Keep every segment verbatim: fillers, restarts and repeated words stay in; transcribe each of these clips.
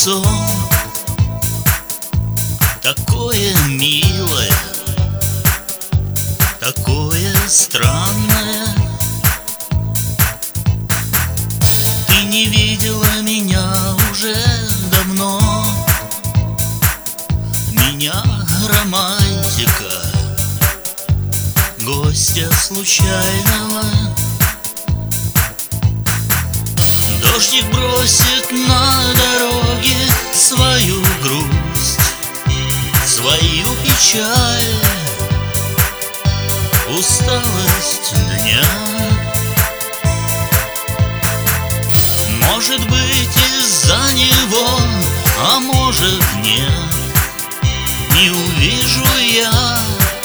лицо, такое милое, такое странное. Ты не видела меня уже давно, меня романтика, гостя случайного. Дождик бросит на дороге свою грусть, свою печаль, усталость дня. Может быть, из-за него, а может нет, не увижу я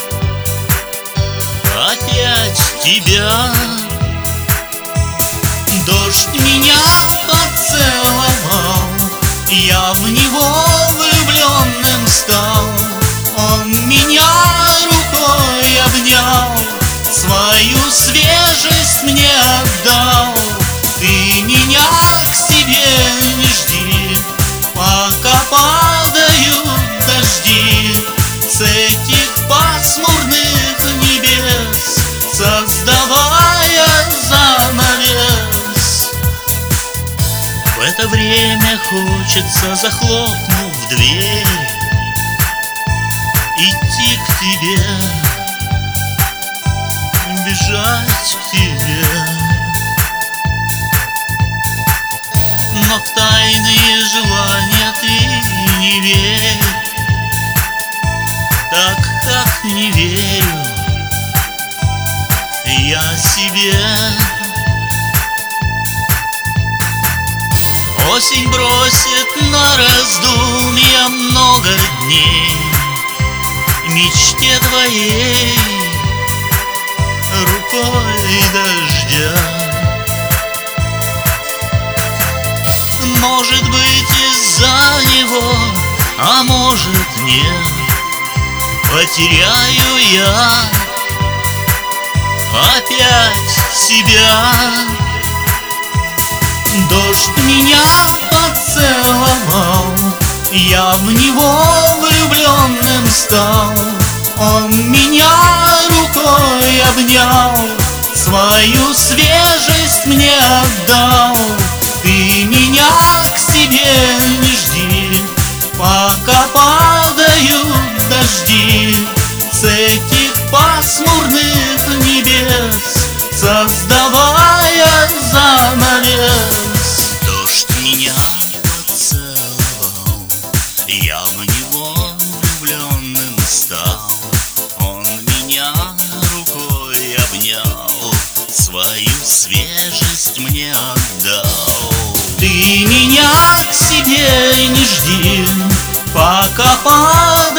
опять тебя. Дождь меня поцеловал, я в него влюбленным стал. Он меня рукой обнял, свою свежесть мне отдал. Ты меня к себе не жди, пока падают дожди с этих пасмурных небес, создавая занавес. В это время хочется, захлопнув дверь, идти к тебе, бежать к тебе. Но в тайные желания ты не верь, так как не верю я себе. Осень бросит на раздумья много дней мечте твоей рукой дождя. Может быть, из-за него, а может нет, потеряю я опять себя. Дождь меня поцеловал, я в него влюбленным стал. Он меня рукой обнял, свою свежесть мне отдал. Ты меня к себе не жди, пока падают дожди с этих пасмурных небес, создавая занавес. Дождь меня поцеловал, я в него влюбленным стал. Он меня рукой обнял, свою свежесть мне отдал. Ты меня к себе не жди, пока падает